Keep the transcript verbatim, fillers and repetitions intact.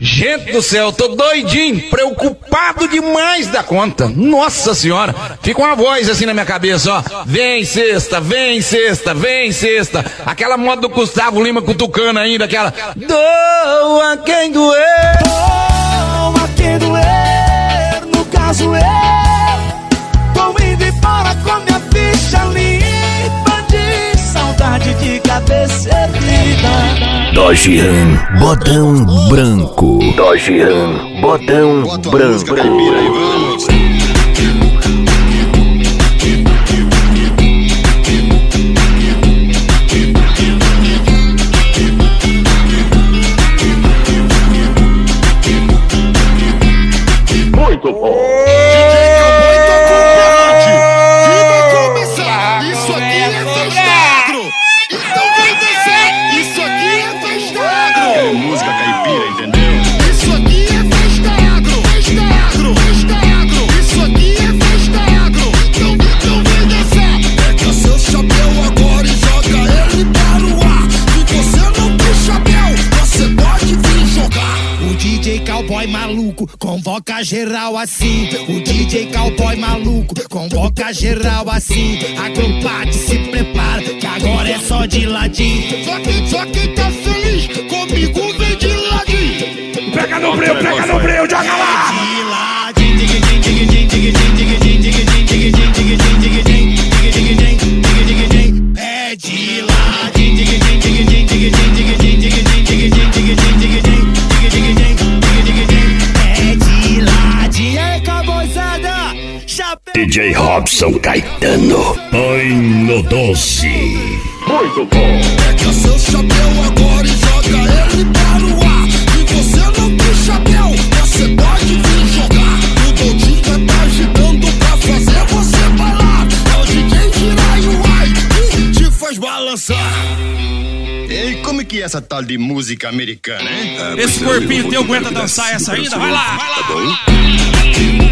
Gente do céu, tô doidinho, preocupado demais da conta. Nossa senhora, fica uma voz assim na minha cabeça, ó. Vem sexta, vem sexta, vem sexta. Aquela moda do Gustavo Lima cutucando ainda, aquela doa quem doer. Doa quem doer, no caso eu tô indo embora com minha ficha limpa de saudade de cabeça erguida. Dodge Ram, botão branco. Dodge Ram, botão Bota branco. Música caipira aí, vamos. Muito bom. Música caipira, entendeu? Isso aqui é festa agro, festa agro, festa agro. Isso aqui é festa agro. Então, então vem dançar. Pega seu chapéu agora e joga ele para o ar. Se você não tem chapéu, você pode vir jogar. O D J Cowboy maluco convoca geral assim. O D J Cowboy maluco convoca geral assim. A Glompate se prepara que agora é só de ladinho. Só quem, só quem tá feliz comigo vem de ladinho. Pega no breu, pega no breu, joga lá! De ladinho, dig dig dig dig dig dig dig dig dig dig dig dig dig dig dig. É de ladinho, dig dig dig dig dig dig dig dig dig dig dig. É de ladinho, é cowboyzada. D J Robson Caetano, põe no doce. Muito bom. Pega seu chapéu agora e joga ele para o ar. Se você não tem chapéu, você pode vir jogar. O Dodinho tá agitando pra fazer você bailar. É o D J Jiraiuai que te faz balançar. Ei, como é que é essa tal de música americana, hein? Esse corpinho teu aguenta dançar essa ainda? Vai lá, vai lá, vai lá.